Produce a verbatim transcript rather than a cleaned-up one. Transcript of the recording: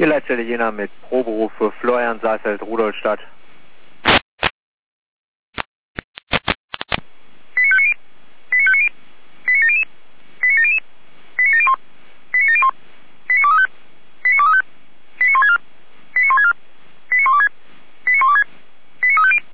Ihr Leitstelle Jena mit Proberuf für Florian Saalfeld, Rudolstadt.